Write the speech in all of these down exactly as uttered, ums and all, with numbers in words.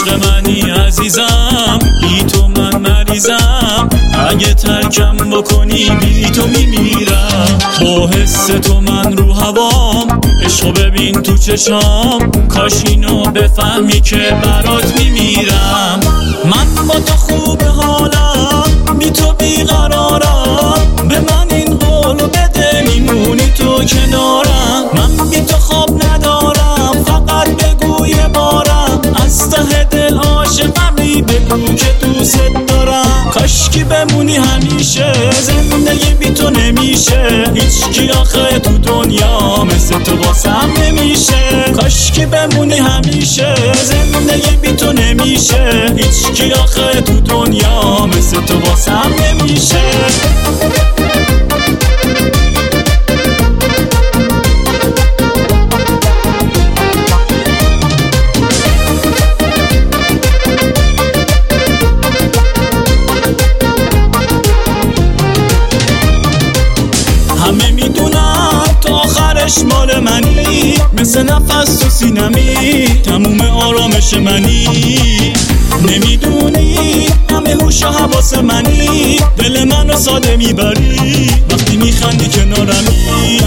عشق منی عزیزم، بی تو من مریضم، اگه ترکم بکنی بی تو میمیرم. با حس تو من رو هوام، عشقو ببین تو چشام، کاش اینو بفهمی که برات میمیرم. من با تو خوب حالم، بی تو بیقرارم، به من این قولو بده میمونی تو کنارم. من بی تو خواب ندارم، فقط بگو یه بارم، از ته دل عاشقمی، بگو که دوست دارم. کاشکی بمونی همیشه، زندگی بی تو نمیشه، هیچکی آخه تو دنیا مثل تو واسم نمیشه. کاشکی بمونی همیشه، زندگی بی تو نمیشه، هیچکی آخه تو دنیا مثل تو واسم نمیشه. همه میدونم تا آخرش مال منی، مثل نفس تو سینمی، تموم آرامش منی. نمیدونی همه هوش و حواس منی، دل منو ساده میبری وقتی میخندی کنارمی.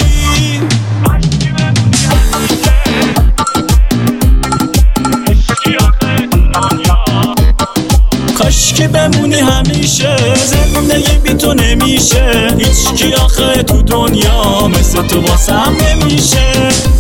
کاشکی بمونی همیشه، زندگی بی تو نمیشه، هیچکی آخه تو دنیا مثل تو واسم نمیشه.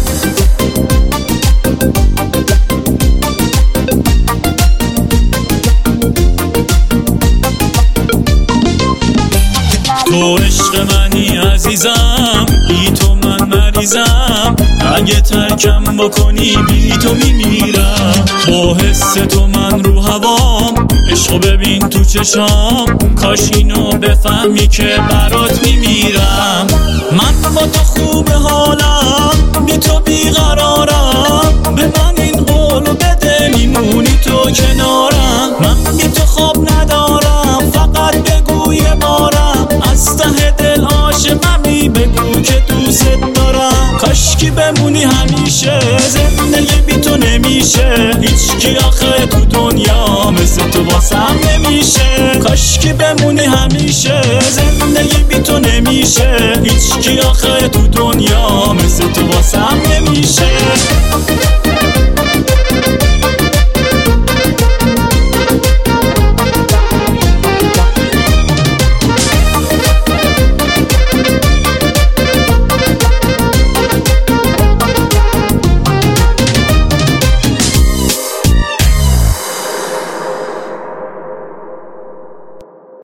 تو عشق منی عزیزم، بی تو من مریضم، اگه ترکم بکنی بی تو میمیرم. با حس تو من رو هوام، عشقو ببین تو چشام، کاش اینو بفهمی که برات میمیرم. من با تو خوب حالم، بی تو بیقرارم، به من این قولو بده میمونی تو کنارم. من بی تو خواب ندارم، فقط بگو یه بارم، از ته دل عاشقمی، بگو که دوست دارم. کاشکی بمونی همیشه، زندگی بی تو نمیشه، هیچکی آخه تو دنیا مثل تو واسم نمیشه. کاشکی بمونی همیشه، زندگی بی تو نمیشه، هیچکی آخه تو دنیا مثل تو واسم نمیشه.